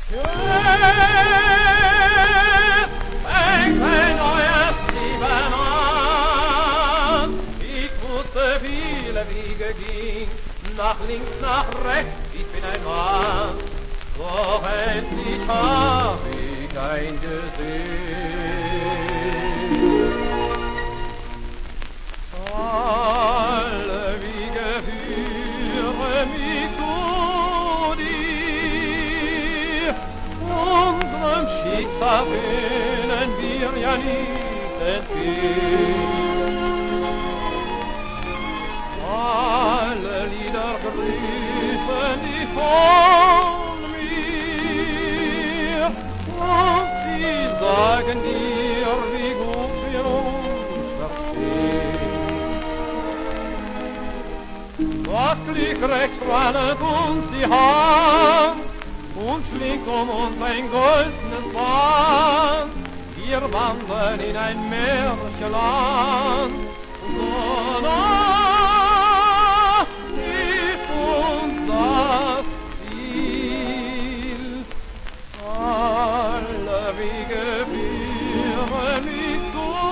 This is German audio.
Fängt ein neues Leben an. Ich wusste, viele Wege ging, nach links, nach rechts, ich bin ein Mann. Doch endlich hab ich eingesehen. Alle Wege führen mich zu dir. Unserem Schicksal können wir ja nicht entgehen. Alle Lieder grüßen dich von mir und sie sagen dir, wie gut wir uns verstehen. Das Glück rechts wallet uns die Hand und schlingt uns ein goldenes Band. Wir wandern in ein Märchenland, so nah ist uns das Ziel. Alle Wege führen mich zu